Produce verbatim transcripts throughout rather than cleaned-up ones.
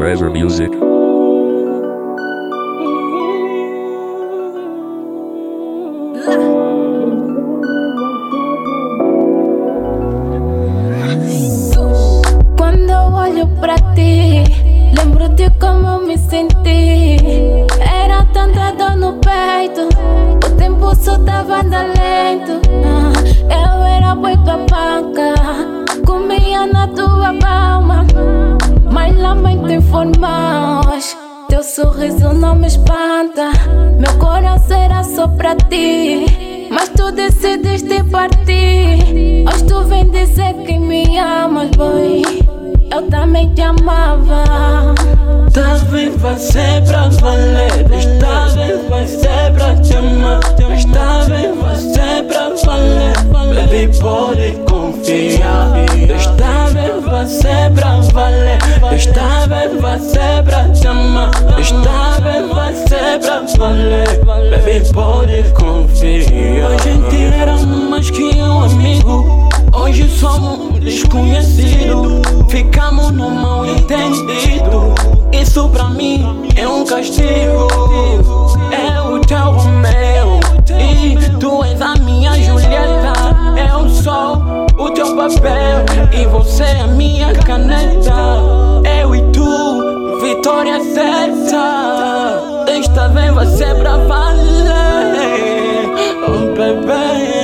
Forever Music. Quando olho pra ti, lembro de como me senti. Era tanta dor no peito, o tempo só tava andando lento. Eu era boi tua panca, comia na tua palma. Mas lamento informar-vos, teu sorriso não me espanta. Meu coração era só pra ti, mas tu decidiste partir. Hoje tu vem dizer que me amas, boy. Eu também te amava. Estava em você pra valer. Estava em você pra te amar. Estava em você pra valer. Baby, pode confiar. Estava em você pra valer. Estava em você pra te amar. Estava em você pra valer. Baby, pode confiar. A gente era mais que um amigo. Hoje somos desconhecidos. Ficamos no mal entendido. Isso pra mim é um castigo. É o teu Romeu e tu és a minha Julieta. Eu sou o teu papel e você é a minha caneta. Eu e tu, vitória certa. Desta vez vai ser pra valer. Oh bebê,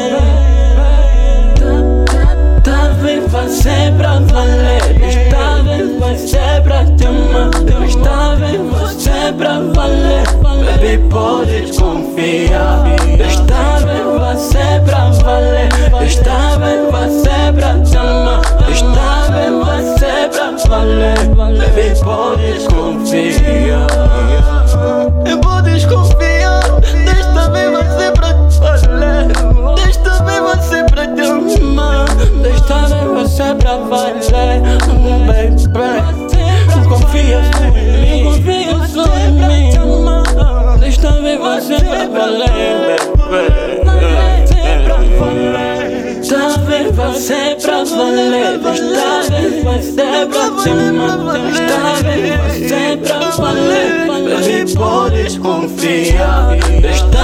estava em você pra valer. Estava em você pra te amar. Estava em você pra valer. Baby, podes confiar. Estava em você pra valer. Estava em você pra te amar. Estava em você pra valer. Baby, podes confiar. E podes confiar. Desta vez vai ser pra te valer. Desta vez vai ser pra te amar. Desta vez vai ser pra valer. Baby, confia só em mim. Confia só em mim. Desta vez vai ser pra valer. Desta vez vai ser pra valer. Desta vez vai ser pra te amar. Desta vez vai ser pra valer. Baby, podes confiar. Desta